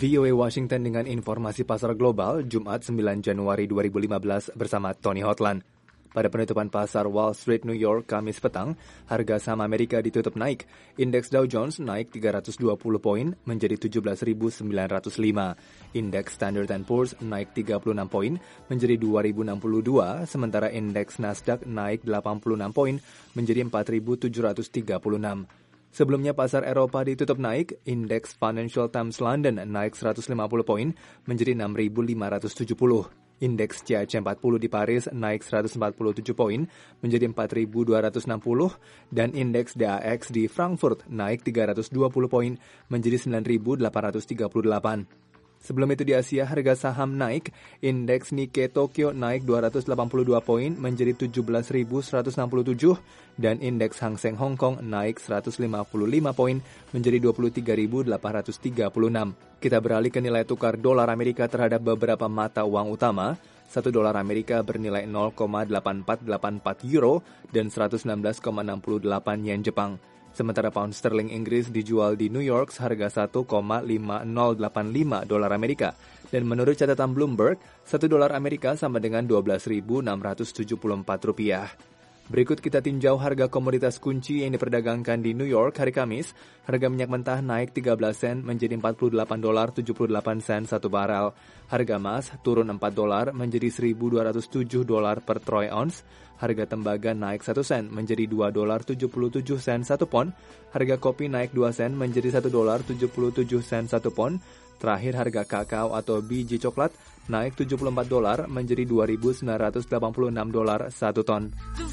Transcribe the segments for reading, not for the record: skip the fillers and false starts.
VOA Washington dengan informasi pasar global Jumat 9 Januari 2015 bersama Tony Hotland. Pada penutupan pasar Wall Street New York Kamis petang, harga saham Amerika ditutup naik. Indeks Dow Jones naik 320 poin menjadi 17.905. Indeks Standard & Poor's naik 36 poin menjadi 2.062, sementara indeks Nasdaq naik 86 poin menjadi 4.736. Sebelumnya pasar Eropa ditutup naik, indeks Financial Times London naik 150 poin menjadi 6.570. Indeks CAC 40 di Paris naik 147 poin menjadi 4.260 dan indeks DAX di Frankfurt naik 320 poin menjadi 9.838. Sebelum itu di Asia, harga saham naik. Indeks Nikkei Tokyo naik 282 poin menjadi 17.167 dan indeks Hang Seng Hong Kong naik 155 poin menjadi 23.836. Kita beralih ke nilai tukar dolar Amerika terhadap beberapa mata uang utama. 1 dolar Amerika bernilai 0,8484 euro dan 116,68 yen Jepang. Sementara pound sterling Inggris dijual di New York seharga 1,5085 dolar Amerika. Dan menurut catatan Bloomberg, 1 dolar Amerika sama dengan 12.674 rupiah. Berikut kita tinjau harga komoditas kunci yang diperdagangkan di New York hari Kamis. Harga minyak mentah naik 13 sen menjadi 48 dolar 78 sen satu barel. Harga emas turun 4 dolar menjadi 1.207 dolar per troy ounce. Harga tembaga naik 1 sen menjadi 2 dolar 77 sen satu pon. Harga kopi naik 2 sen menjadi 1 dolar 77 sen satu pon. Terakhir harga kakao atau biji coklat naik 74 dolar menjadi 2.986 dolar satu ton.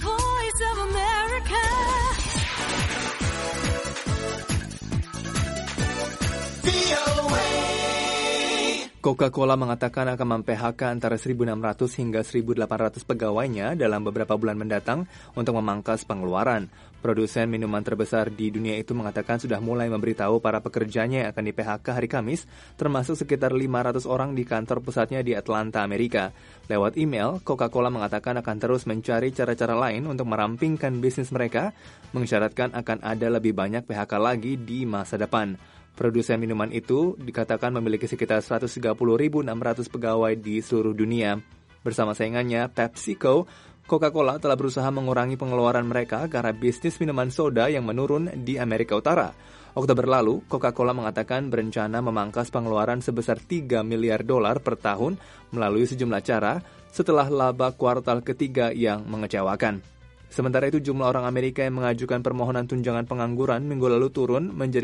Coca-Cola mengatakan akan mem-PHK antara 1.600 hingga 1.800 pegawainya dalam beberapa bulan mendatang untuk memangkas pengeluaran. Produsen minuman terbesar di dunia itu mengatakan sudah mulai memberitahu para pekerjanya yang akan di-PHK hari Kamis, termasuk sekitar 500 orang di kantor pusatnya di Atlanta, Amerika. Lewat email, Coca-Cola mengatakan akan terus mencari cara-cara lain untuk merampingkan bisnis mereka, mengisyaratkan akan ada lebih banyak PHK lagi di masa depan. Produsen minuman itu dikatakan memiliki sekitar 130.600 pegawai di seluruh dunia. Bersama saingannya PepsiCo, Coca-Cola telah berusaha mengurangi pengeluaran mereka karena bisnis minuman soda yang menurun di Amerika Utara. Oktober lalu, Coca-Cola mengatakan berencana memangkas pengeluaran sebesar 3 miliar dolar per tahun melalui sejumlah cara setelah laba kuartal ketiga yang mengecewakan. Sementara itu jumlah orang Amerika yang mengajukan permohonan tunjangan pengangguran minggu lalu turun menjadi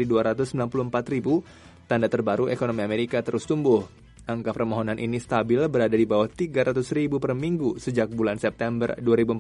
294.000. Tanda terbaru ekonomi Amerika terus tumbuh. Angka permohonan ini stabil berada di bawah 300.000 per minggu sejak bulan September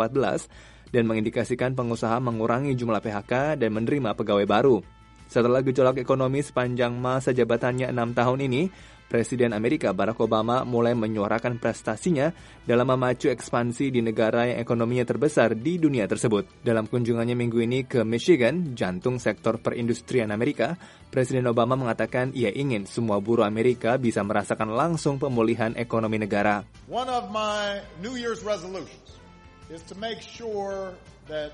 2014 dan mengindikasikan pengusaha mengurangi jumlah PHK dan menerima pegawai baru. Setelah gejolak ekonomi sepanjang masa jabatannya 6 tahun ini, Presiden Amerika Barack Obama mulai menyuarakan prestasinya dalam memacu ekspansi di negara yang ekonominya terbesar di dunia tersebut. Dalam kunjungannya minggu ini ke Michigan, jantung sektor perindustrian Amerika, Presiden Obama mengatakan ia ingin semua buruh Amerika bisa merasakan langsung pemulihan ekonomi negara. One of my New Year's resolutions is to make sure that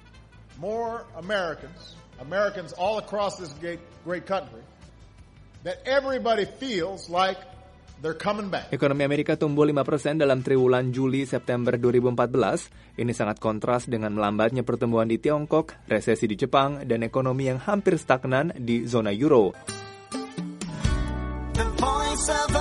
more Americans all across this great country, that everybody feels like they're coming back. Ekonomi Amerika tumbuh 5% dalam triwulan Juli-September 2014. Ini sangat kontras dengan melambatnya pertumbuhan di Tiongkok, resesi di Jepang, dan ekonomi yang hampir stagnan di zona Euro. The Voice of